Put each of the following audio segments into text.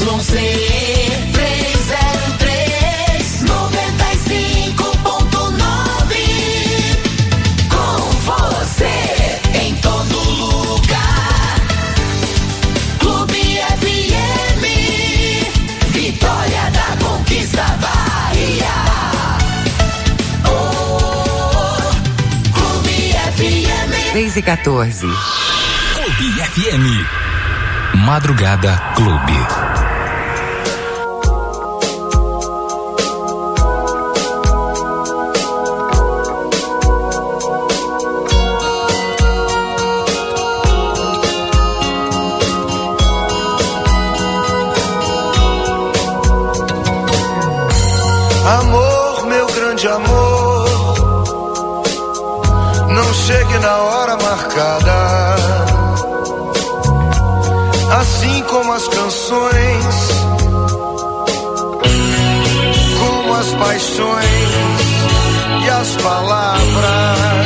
303, 95.9. Com você em todo lugar. Clube FM, Vitória da Conquista, Bahia. Oh, Clube FM. 6h14. Clube FM. Madrugada Clube. Amor, meu grande amor, não chegue na hora marcada. Assim como as canções, como as paixões e as palavras.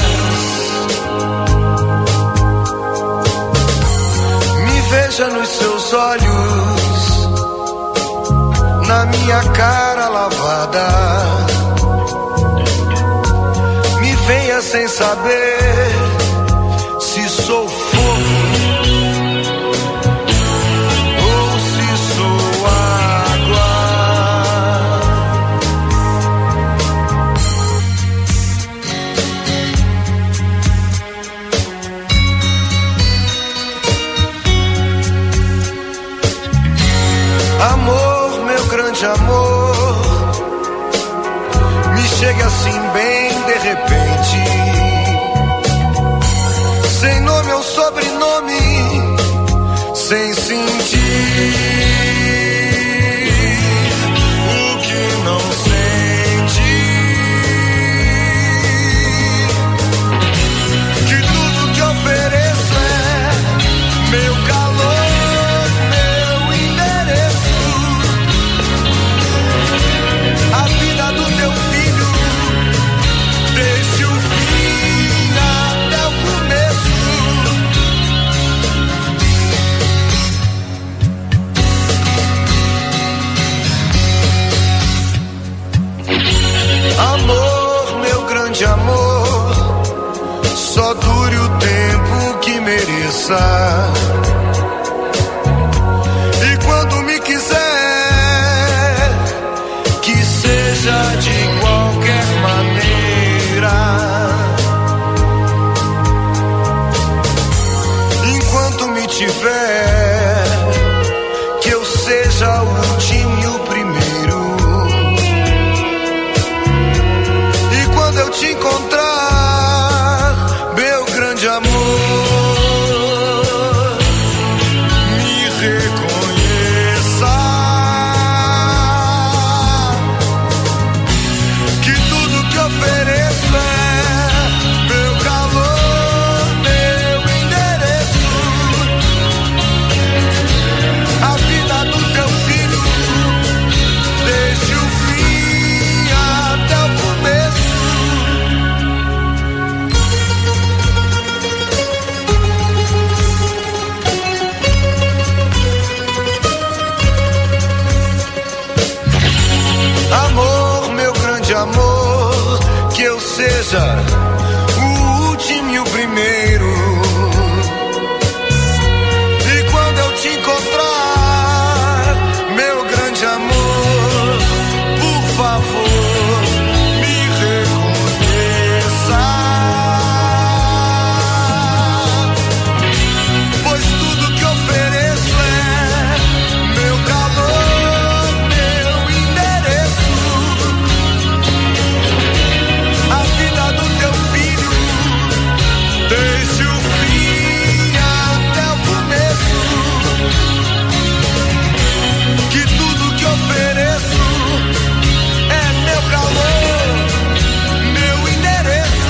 Me veja nos seus olhos, na minha cara lavada. Me venha sem saber se sou fogo ou se sou água. Amor, meu grande amor, me chegue assim bem de repente, sem nome ou sobrenome, sem sentir o que não sente. Que tudo que ofereço é meu calor, meu endereço. A vida do teu filho, desde o fim até o começo. Amor, meu grande amor, só dure o tempo que mereça. E quando me quiser, que seja de qualquer maneira. Enquanto me tiver, que eu seja o último e o primeiro. E quando eu te encontrar, meu grande amor, me reconheça. Que tudo que ofereço é meu calor, meu endereço. A vida do teu filho, desde o fim até o começo. Amor, meu grande amor, que eu seja o último e o primeiro. E quando eu te encontrar, meu grande amor, por favor, me reconheça. Pois tudo que ofereço é meu calor, meu endereço. A vida do teu filho, desde o fim até o começo. Que tudo que ofereço é meu calor, meu endereço.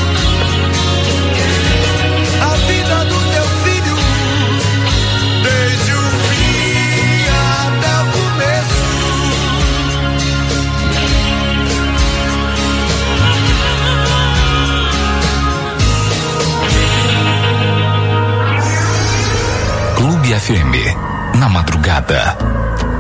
A vida do teu filho, desde o fim até o começo. Clube FM. Na madrugada.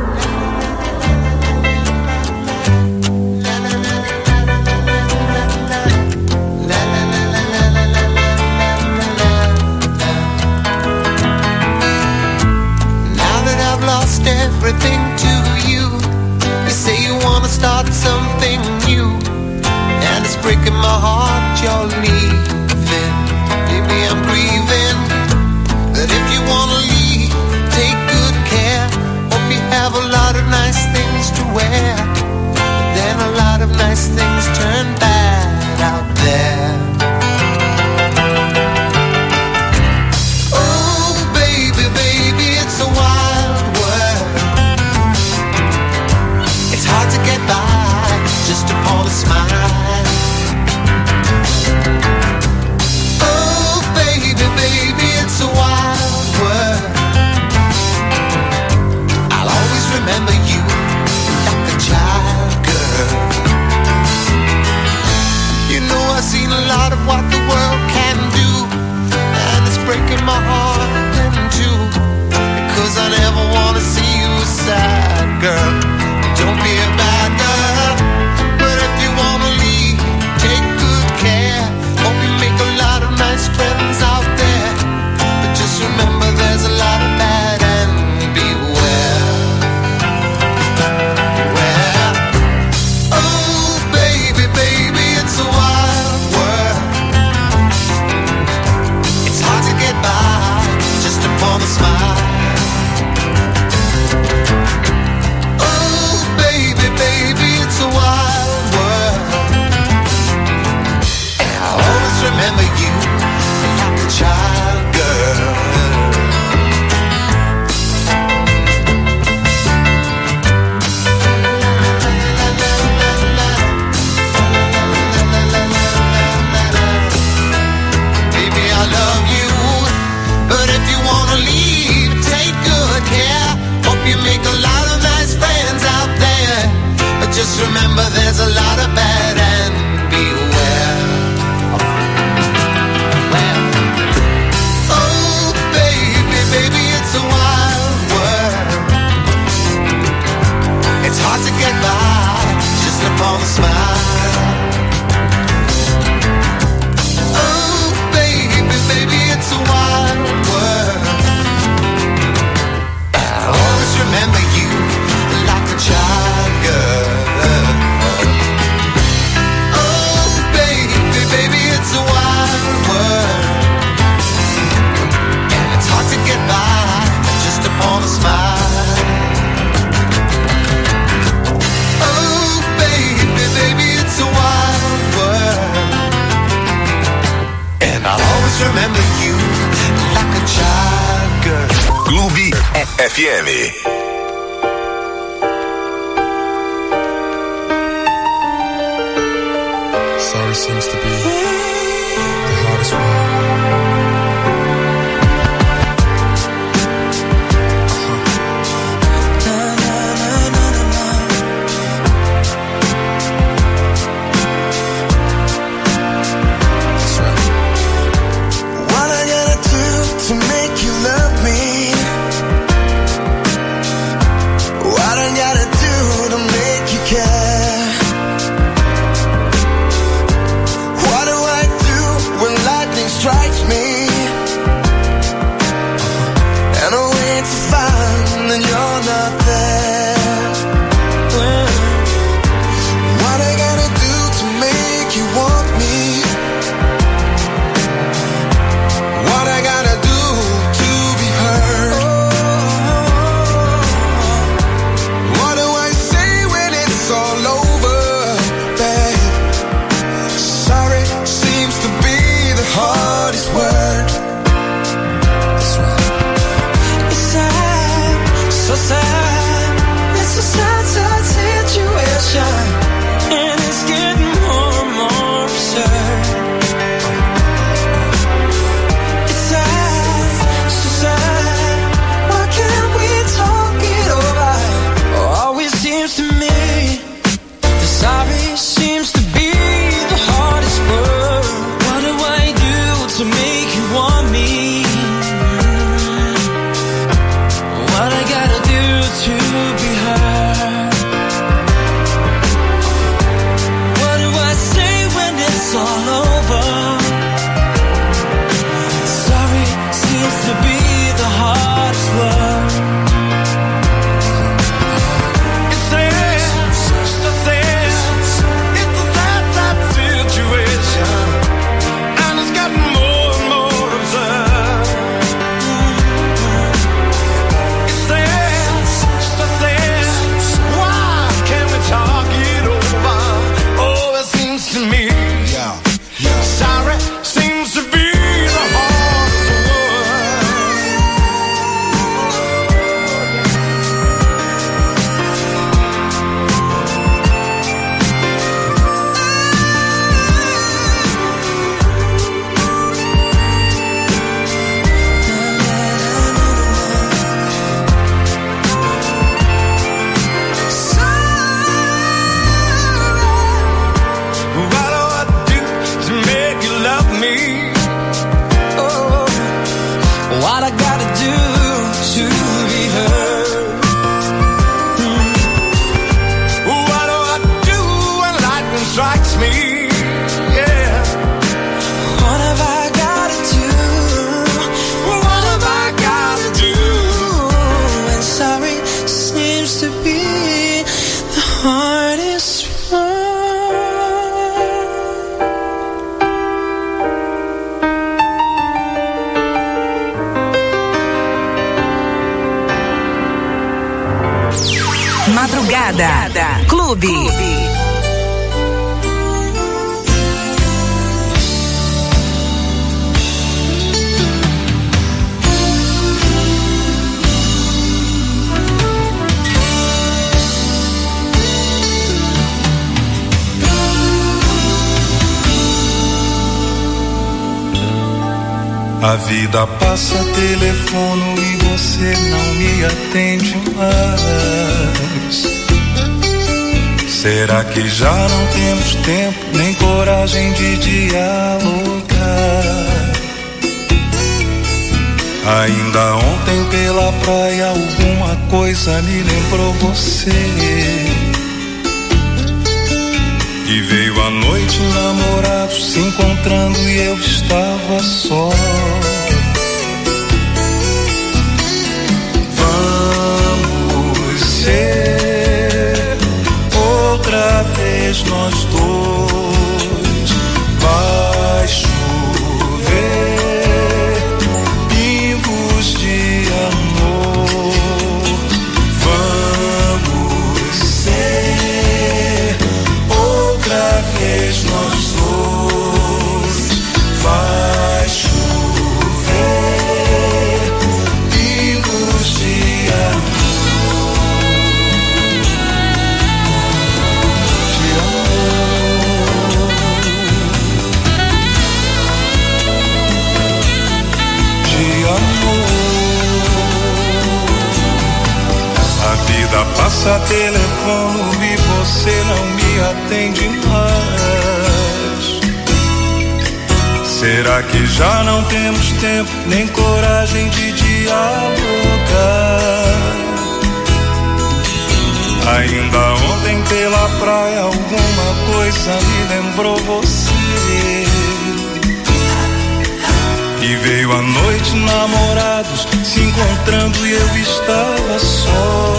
everything to you. You say you wanna start something new, and it's breaking my heart you're leaving. Baby, I'm grieving. But if you wanna leave, take good care. Hope you have a lot of nice things to wear. Then a lot of nice things turn bad out there. Oh, baby, baby, it's a wild world. It's hard to get by just upon a smile. Oh, baby, baby, it's a wild world. I'll always remember you like a child, girl. You know I've seen a lot of what the world can do, and it's breaking my heart in two, because I never want to see you sad, girl. Don't be a bad girl, but if you want to leave, take good care. Hope you make a lot of nice friends out there, but just remember there's a lot of bad and beware. Beware. Oh, baby, baby, it's a wild world. It's hard to get by just upon a smile. Oh, baby, baby, it's a wild world. And I'll always remember you like a child, girl. Baby, I love you, but if you wanna leave, take good care. Hope you make a lot of nice friends out there, but just remember there's a lot of bad and beware. Oh, baby, baby, it's a wild world. It's hard to get by just upon a smile. Oh, baby, baby, it's a wild world. I'll always remember you like a child, girl. Oh, baby, baby, it's a wild world, and it's hard to get by just upon a smile. Oh, baby, baby, it's a wild world, and I'll always remember you like a child, girl. Clube FM. Sorry seems to be the hardest word. That's right. What I gotta do to make you love me? What I gotta do to make you care? What do I do when lightning strikes? seems to be the hardest one. Madrugada Clube. A vida passa, telefono e você não me atende mais. Será que já não temos tempo nem coragem de dialogar? Ainda ontem pela praia alguma coisa me lembrou você. E veio a noite, namorados se encontrando e eu estava só. Vamos ser outra vez nós dois. Vai chover pingos de amor. Vamos ser outra vez nós dois. Vai chover pingos de amor. A vida passa, telefono e você não me atende mais. Será que já não temos tempo nem coragem de dialogar? Ainda ontem pela praia alguma coisa me lembrou você. E veio a noite, namorados se encontrando e eu estava só.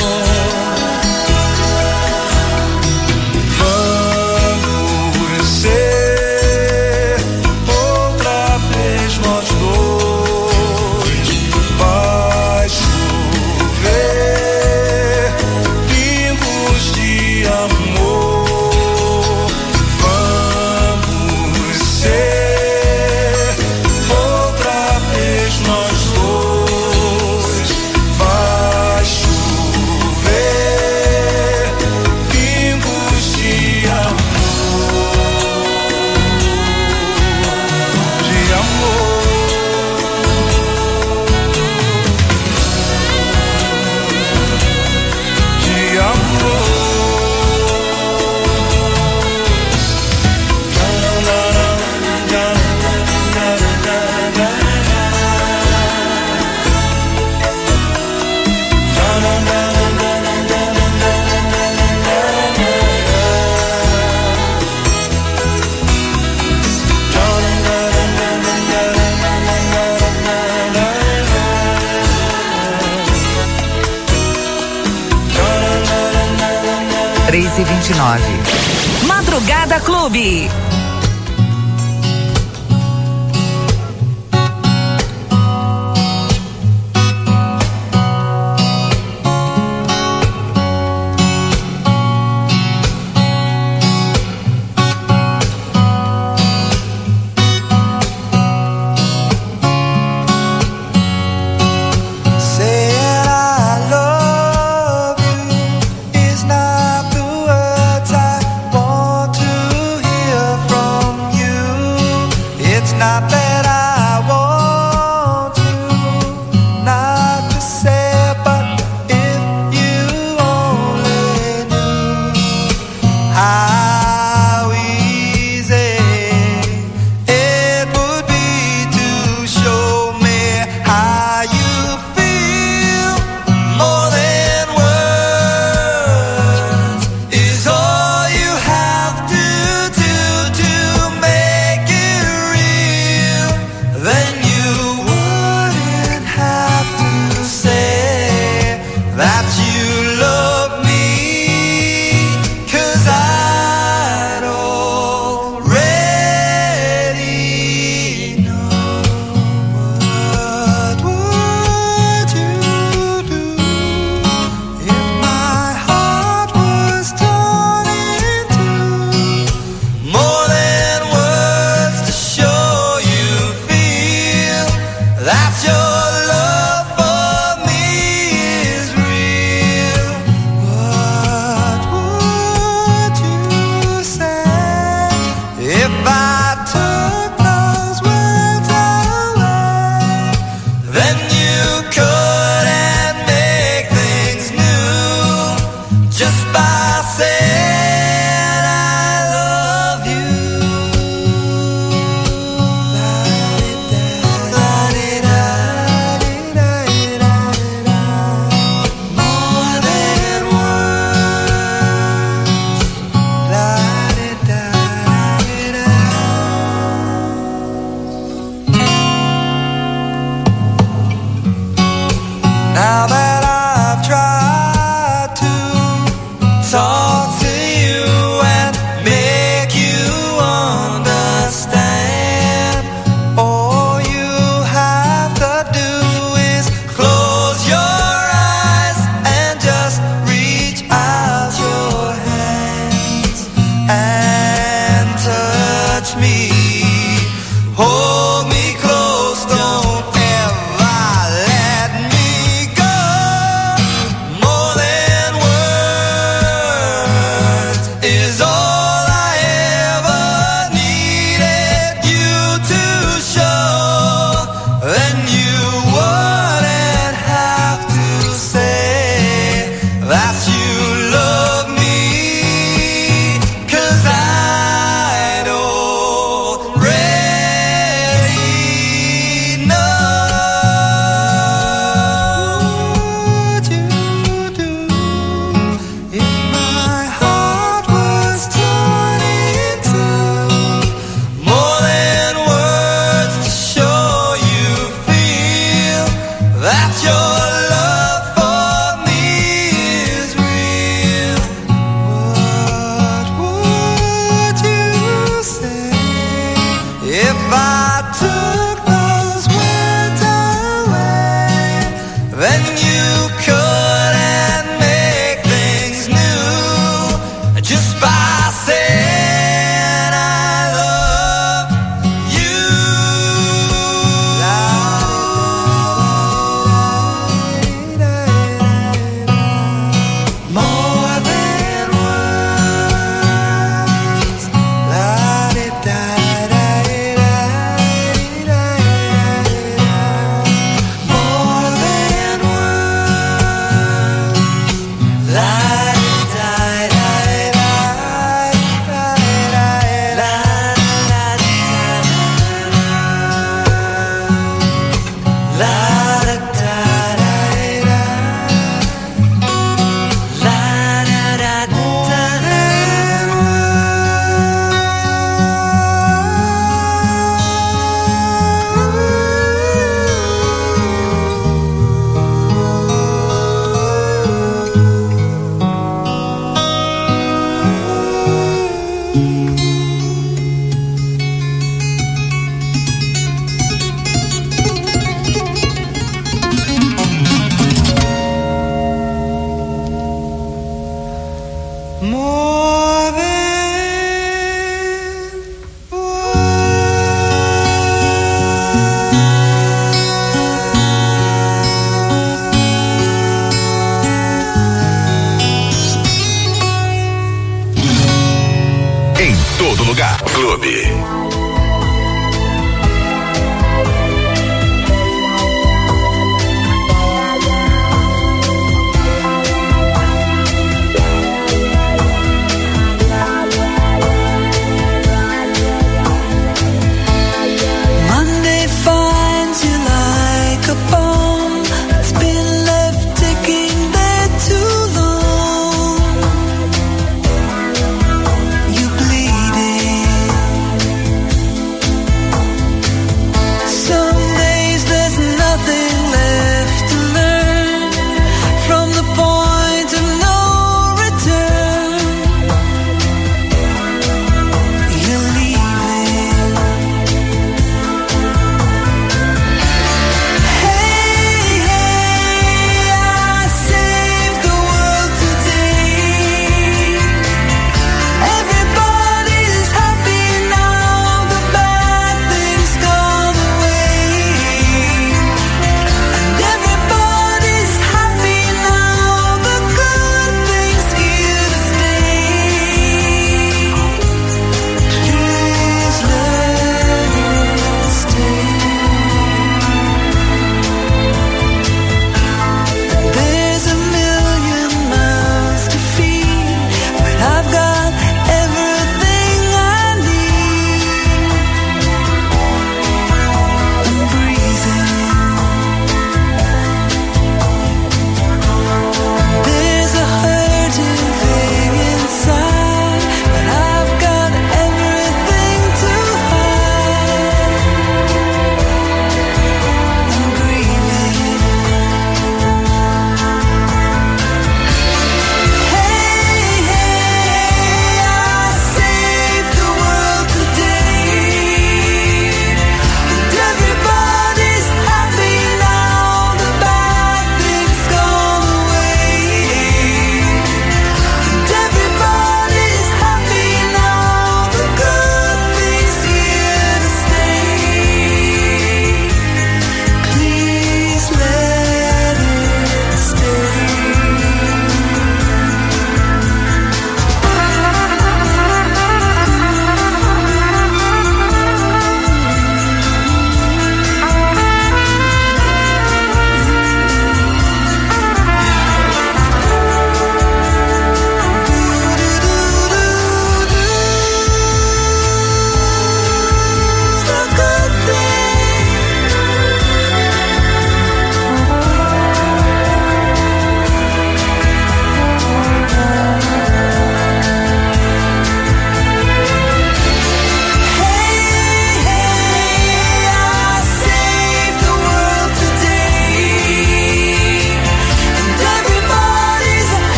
Vamos ser outra vez nós dois. Vai chover pingos de amor. Vamos ser outra vez nós dois. Vai chover pingos de amor. De amor. De amor. e 29. Madrugada Clube. Is not the words I want to hear from just by saying I love you. More than now that I've tried to talk to you and make you understand, all you have to do is close your eyes and just reach out your hands and touch me. Hold me close, don't ever let me go. More than words is all I ever needed you to show. Then you wouldn't have to say that you love me, 'cause I'd already know. What would you do if my heart was torn in two? More than words to show you feel that your love for me is real. What would you say if I took those words away? Then you couldn't make things new just by saying I love you. More than words. More than Em todo lugar. Clube. Monday finds you like a bomb. It's been left ticking there too long. You bleeding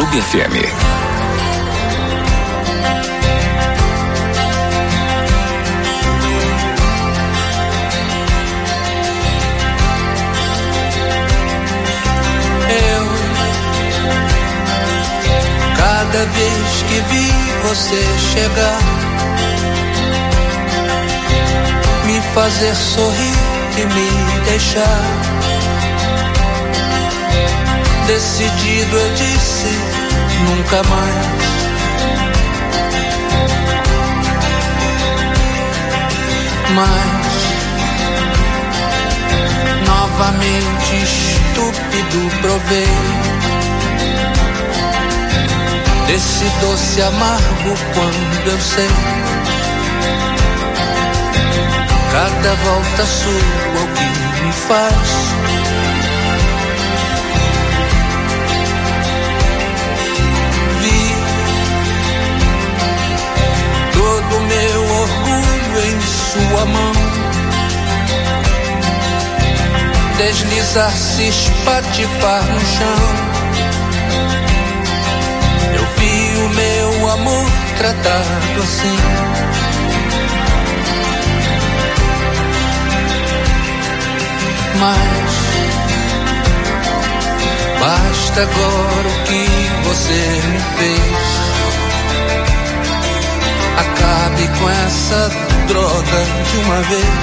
Clube FM. Cada vez que vi você chegar, me fazer sorrir e me deixar, decidido eu disse nunca mais. Mas novamente estúpido provei desse doce amargo quando eu sei, cada volta sua o que me faz. Vi todo meu orgulho em sua mão deslizar-se, espatifar no chão. Vi o meu amor tratado assim. Mas basta agora o que você me fez. Acabe com essa droga de uma vez.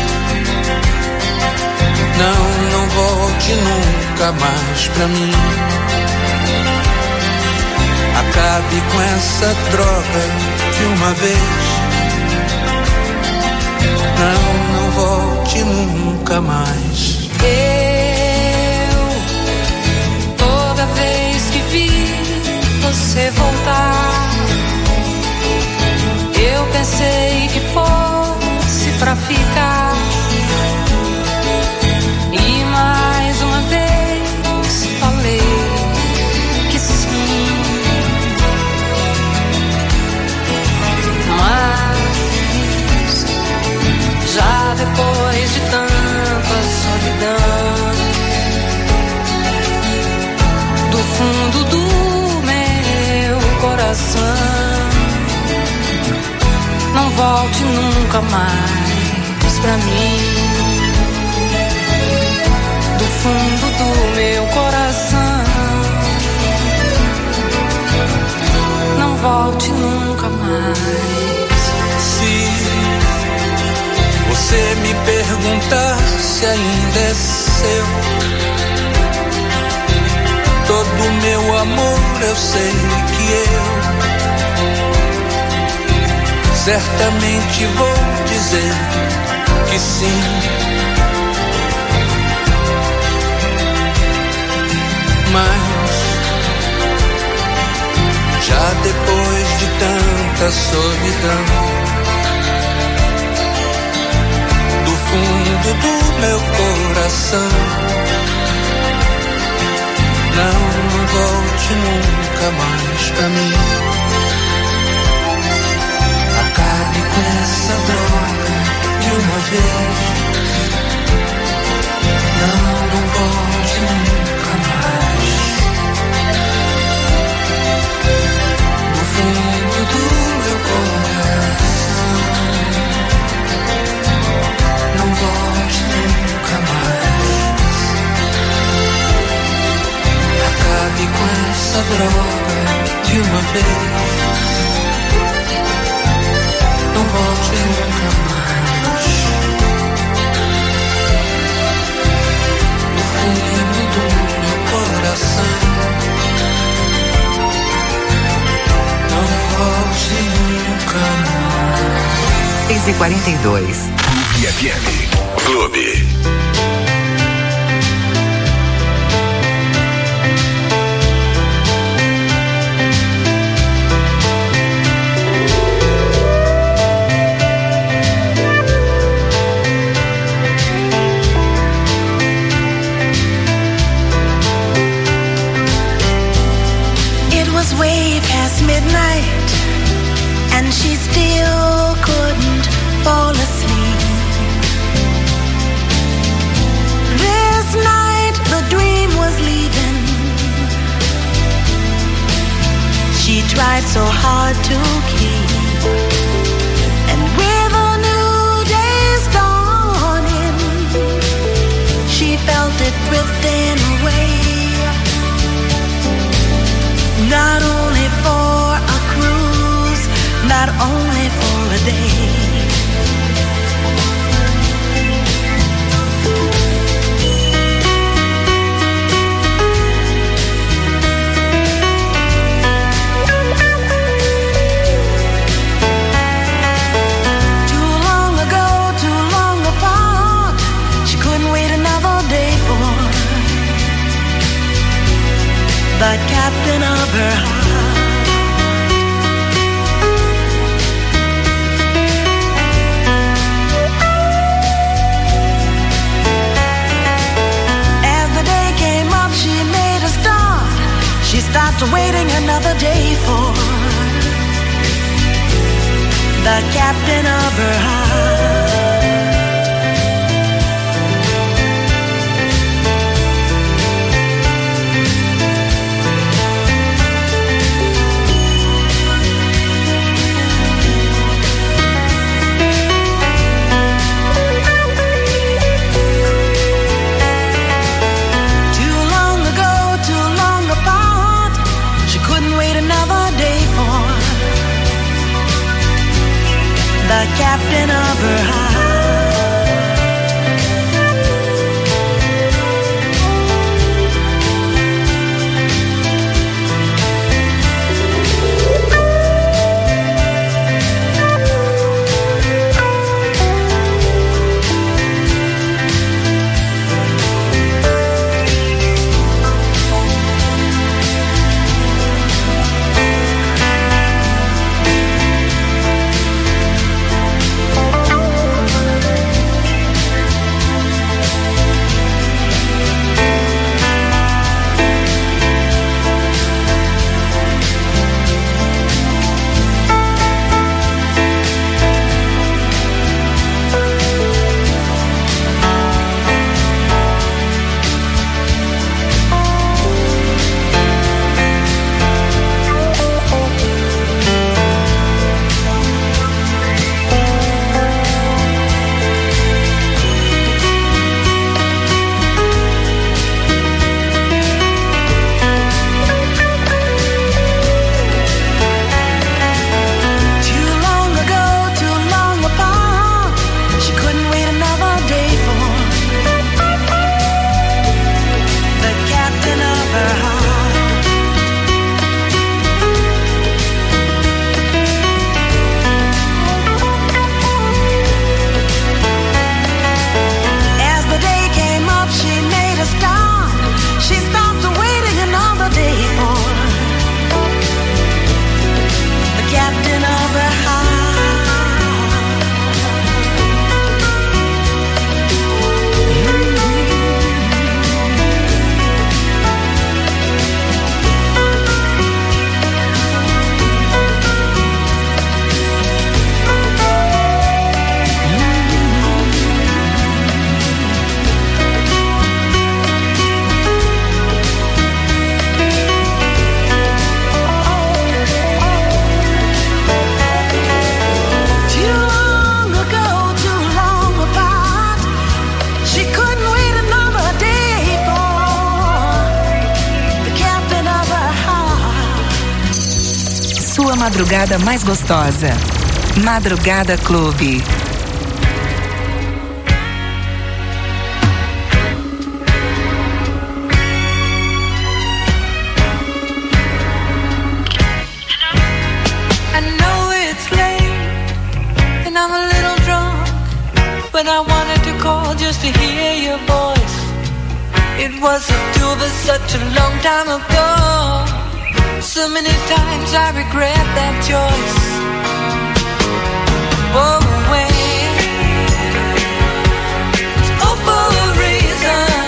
Não volte nunca mais pra mim. Acabe com essa droga de uma vez. Não volte nunca mais. Toda vez que vi você voltar, eu pensei que fosse pra ficar. E mais uma vez falei que sim. Mas já depois de tanta solidão, do fundo do meu coração, não volte nunca mais pra mim. Do fundo do meu coração, não volte nunca mais. Se você me perguntar se ainda é seu, todo meu amor eu sei que eu certamente vou dizer que sim. Mas já depois de tanta solidão, do fundo do meu coração, não volte nunca mais pra mim. Acabe com essa droga de uma vez. Não volte nunca mais. Do fundo do meu coração, não volte nunca mais. Acabe com essa droga de uma vez. Não volte nunca mais. No fundo do meu coração, não volte nunca mais. 6h42. Clube FM. Clube. Way past midnight, and she still couldn't fall asleep. This night the dream was leaving, tried so hard to keep. And with a new day's dawning, she felt it drifting away. Not only for a cruise, not only for a day. The captain of her heart. As the day came up, she made a start. She stopped waiting another day for the captain of her heart. The captain of her heart. Madrugada mais gostosa. Madrugada Clube. I know it's late and I'm a little drunk, but I wanted to call just to hear your voice. It wasn't two of us such a long time ago. So many times I regret that choice. Oh, when it's all for a reason,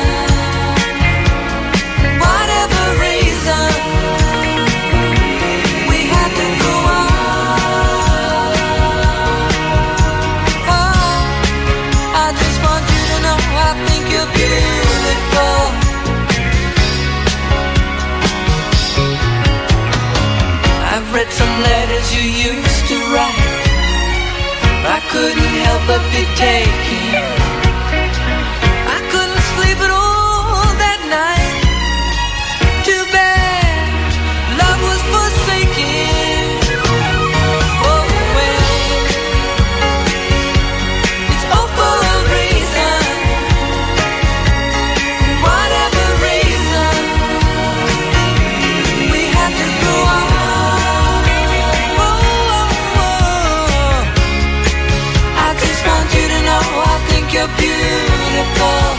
whatever reason, we had to go on. Oh, I just want you to know I think you're beautiful. I've read some I couldn't help but be taken. I couldn't sleep at all that night. Too bad love was forsaken. Oh well, it's all for a reason. Whatever reason, we had to go on. I think you're beautiful.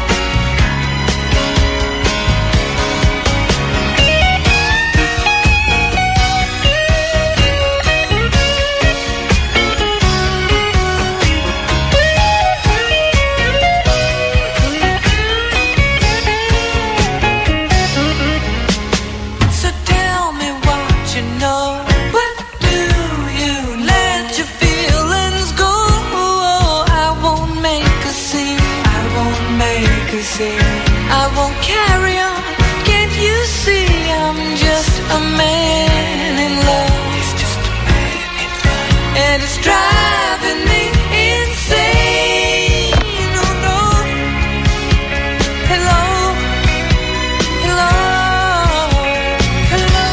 So tell me what you know. What do you let your feelings go? I won't carry on. Can't you see I'm just a man in love? He's just a man in love. And it's driving me insane. Oh no. Hello. Hello. Hello.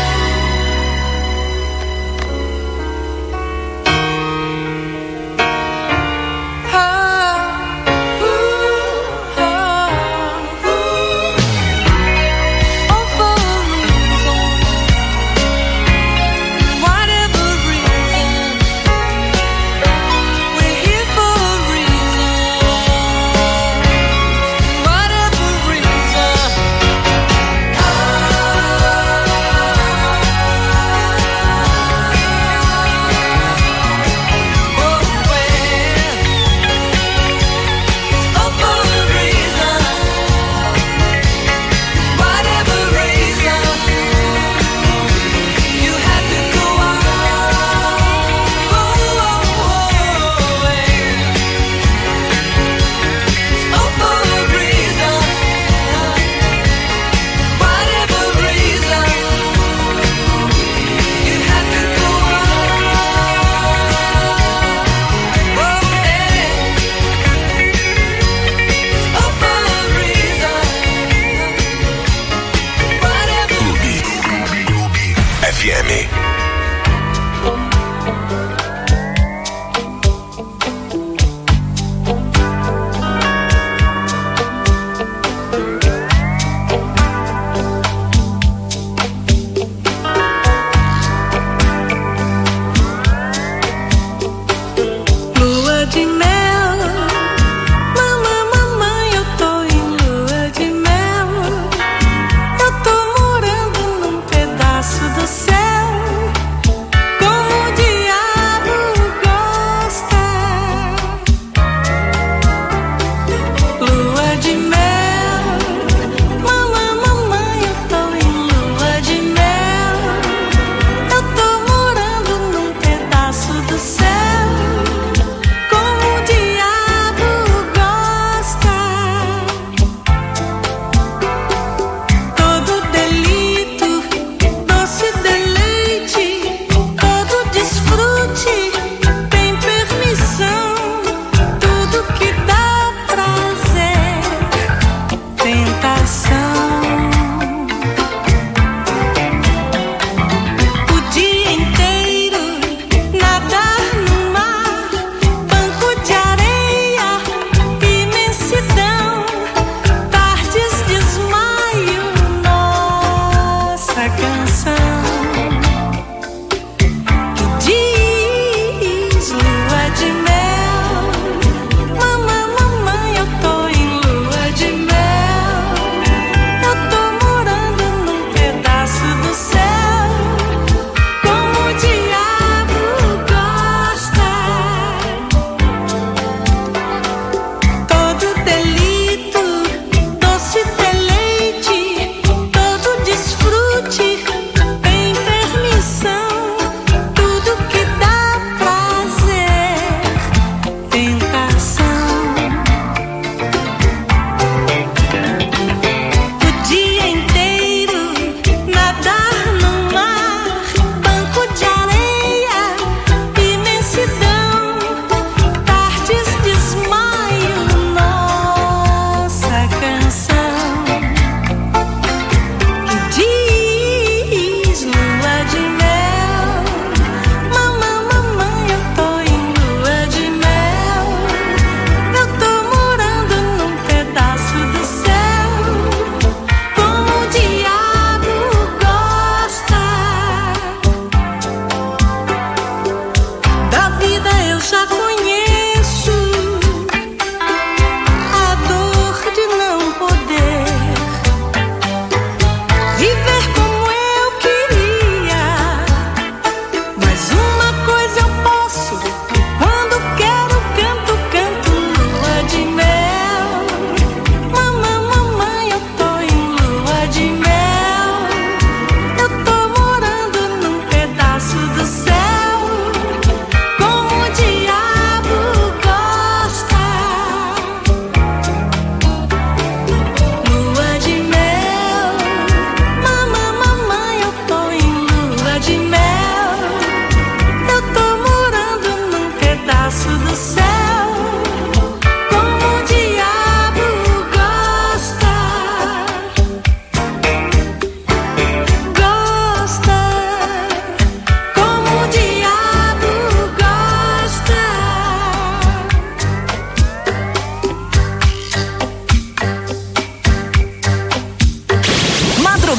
Whatever reason, we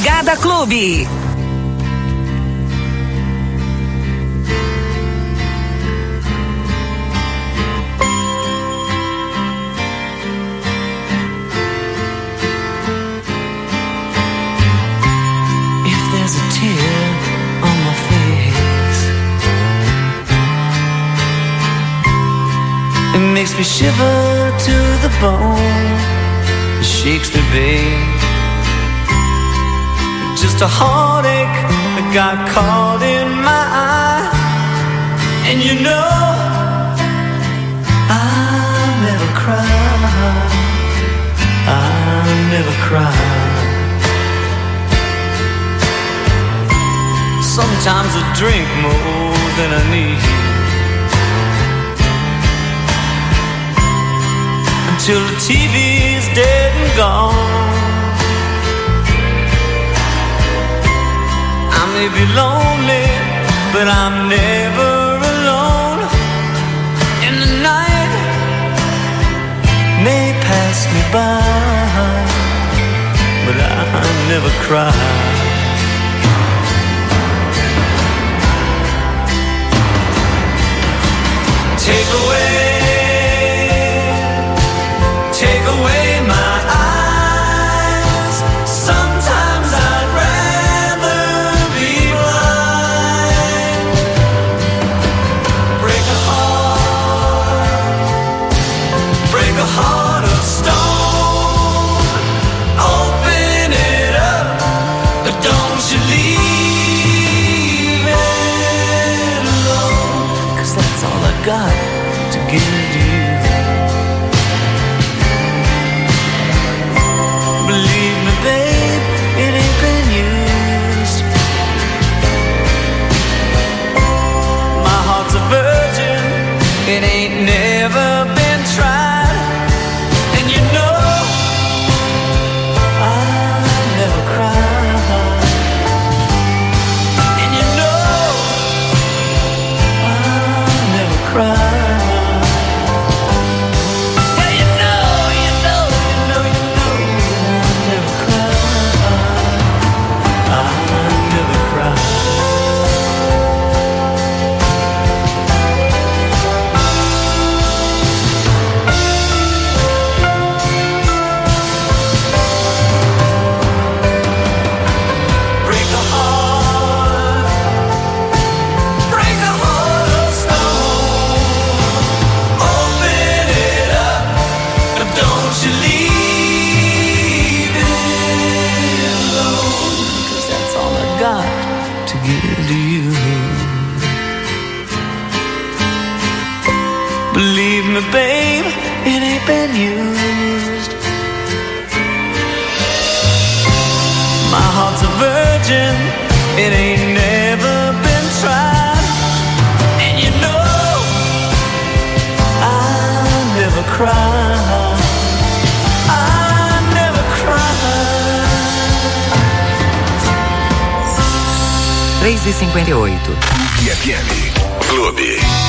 Madrugada Clube. If there's a tear on my face, it makes me shiver to the bone. It shakes me, babe. Just a heartache that got caught in my eye. And you know I never cry, I never cry. Sometimes I drink more than I need, until the TV's dead and gone. I may be lonely, but I'm never alone. And the night may pass me by, but I never cry. Take away my eyes. Sometimes I'd rather be blind. Break a heart of stone. Open it up, but don't you leave it alone. 'Cause that's all I got to give you. Believe me, babe, it ain't been used. My heart's a virgin, it ain't never been tried. And you know I never cry. And you know I never cry. Believe me, babe, it ain't been used. My heart's a virgin, it ain't never been tried. And you know I never cry, I never cry. 3h58. FM Clube.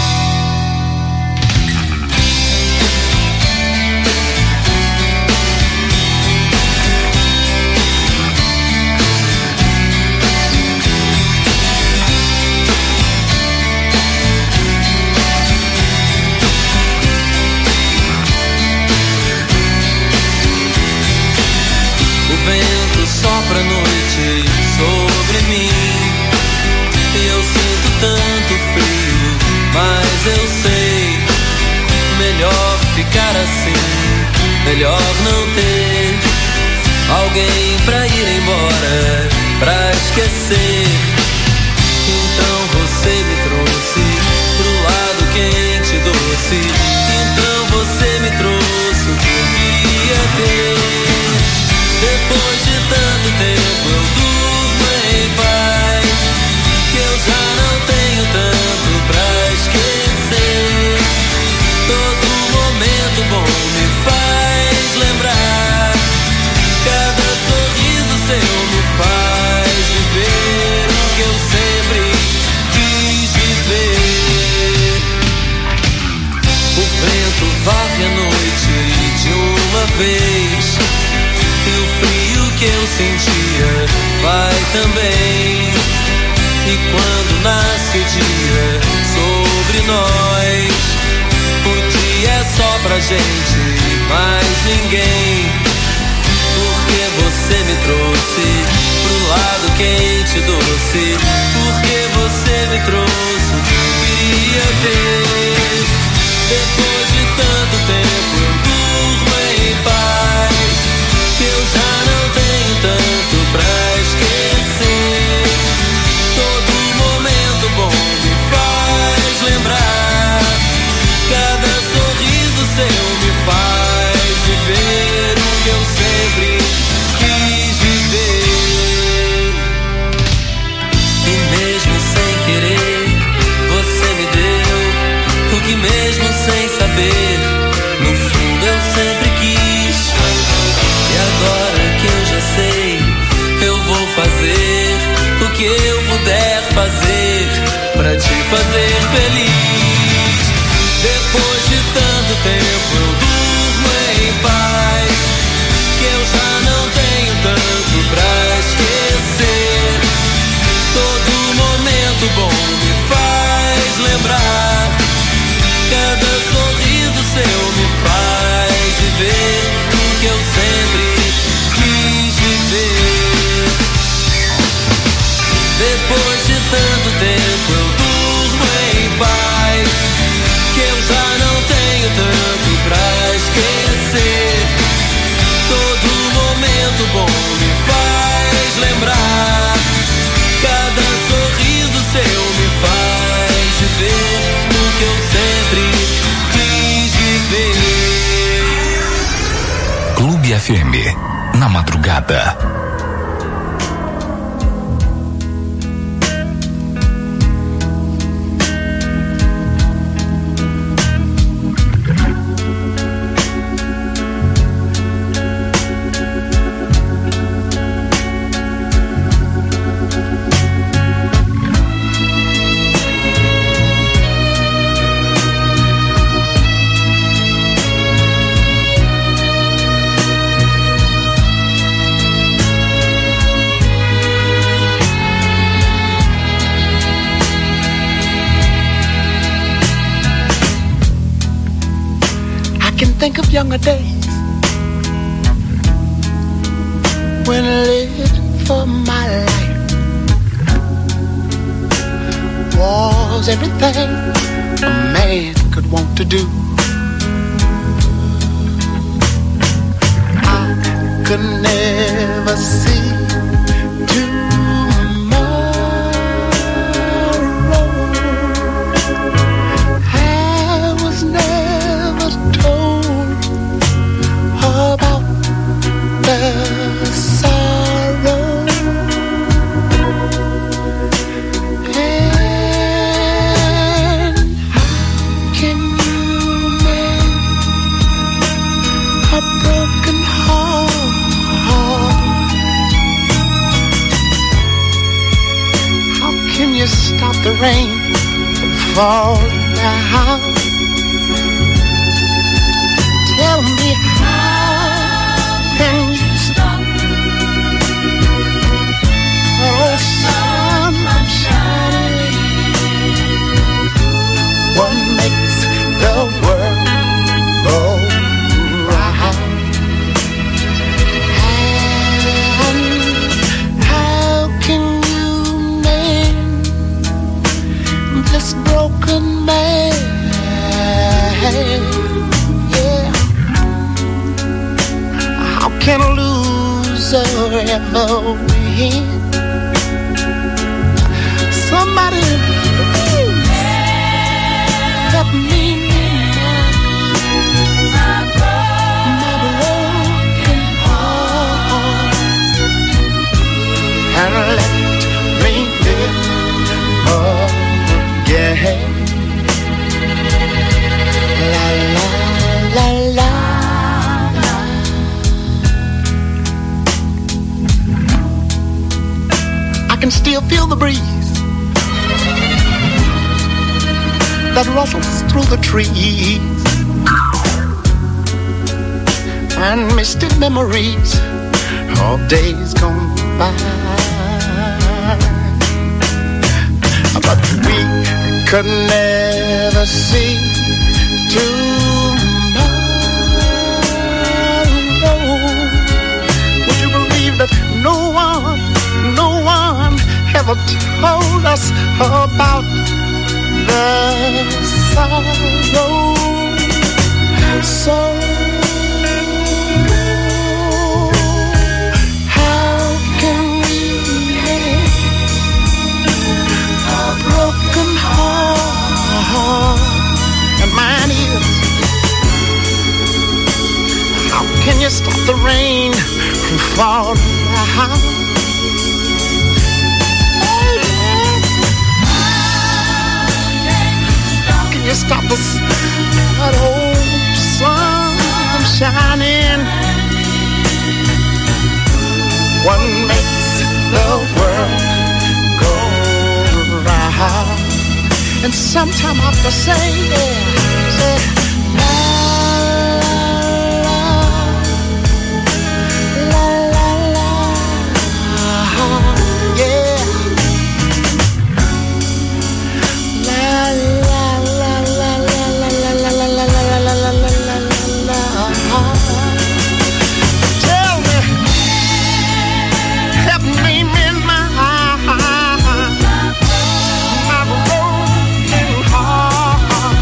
Sopra a noite sobre mim e eu sinto tanto frio, mas eu sei, melhor ficar assim, melhor não ter alguém pra ir embora, pra esquecer. Então você me trouxe pro lado quente e doce, então você me trouxe o que eu queria ter. Depois de tanto tempo eu durmo em paz, que eu já não tenho tanto pra esquecer. Todo momento bom me faz lembrar, cada sorriso seu me faz viver o que eu sempre quis viver. O vento varre a noite de uma vez, e o frio que eu sentia, vai também. E quando nasce o dia sobre nós, o dia é só pra gente, mais ninguém. Porque você me trouxe pro lado quente e doce, porque você me trouxe o que eu queria ter. Depois de tanto tempo eu durmo em paz, que eu já não tenho tanto pra esquecer. Todo momento bom me faz lembrar, cada sorriso seu me faz viver o que eu sempre quis viver. E mesmo sem querer, você me deu o que mesmo sem saber, no fundo eu sempre quis. E agora que eu já sei, eu vou fazer o que eu puder fazer pra te fazer feliz. Depois de tanto tempo eu durmo em paz, que eu já não tenho tanto pra esquecer. Todo momento bom me faz lembrar, cada sorriso seu me faz viver o que eu sempre quis viver. Depois de tanto tempo eu durmo em paz, que eu já não tenho tanto pra esquecer. Todo momento bom me faz lembrar, cada sorriso seu me faz viver o que eu sempre quis viver. Clube FM, na madrugada. Think of younger days when I lived for my life. Was everything a man could want to do. I could never see tomorrow. I was never told about the sorrow, and how can you mend a broken heart? How can you stop the rain from falling down? Tell me, can you stop? Oh, sun from shining. What makes the world go round? And how can you mend this broken man? Can a loser ever win? Somebody please help me mend my broken heart, and let me live again. La la la la. I can still feel the breeze that rustles through the trees, and misty memories all days gone by. But we could never see tomorrow. Would you believe that no one ever told us about the sorrow? So how can we make a broken heart? And mine is. How can you stop the rain from falling down? Can you stop that old sun from shining? What makes the world go round? And sometime I have to say, la la la la la, yeah. La la la la la la la la la la la la. Tell me, help me mend my broken heart.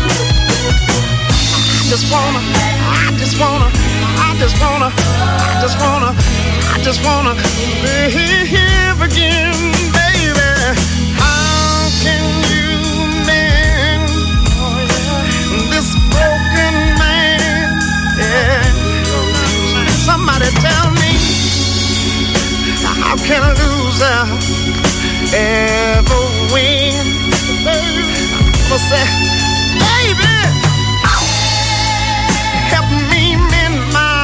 I just wanna live again, baby. How can you mend this broken man? Yeah. Somebody tell me, how can a loser ever win? Baby, I'm say, baby, help me mend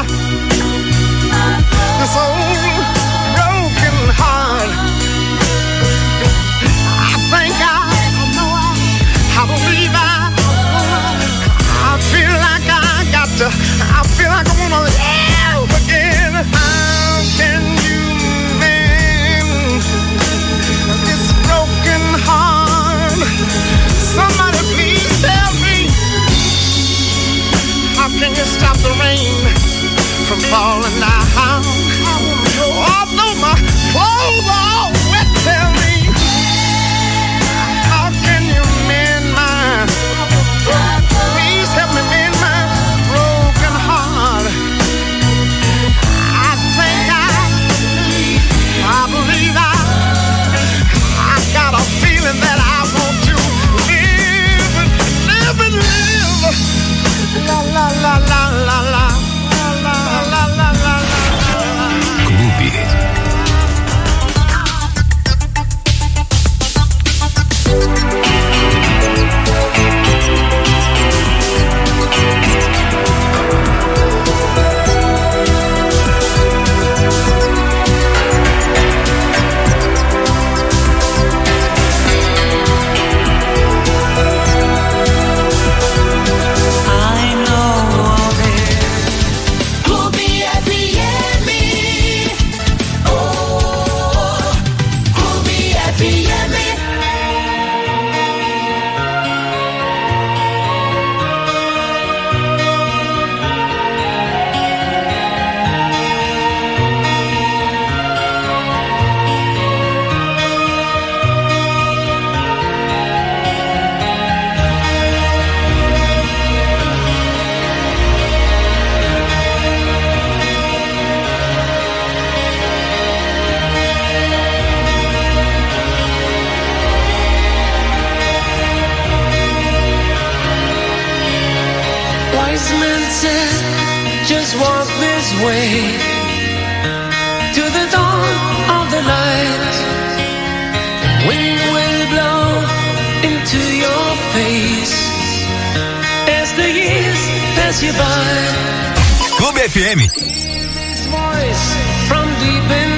this old broken heart. I think I believe I feel like I feel like I wanna live again. How can you mend this broken heart? Somebody please tell me, how can you stop the rain from falling down? Although my clothes are all wet, tell me, how can you mend mine? Please help me mend my broken heart. I think I believe I got a feeling that I want to live. La la la la la la. Clube. Just walk this way to the dawn of the light. The wind will blow into your face as the years pass you by. Clube FM. This voice from deep in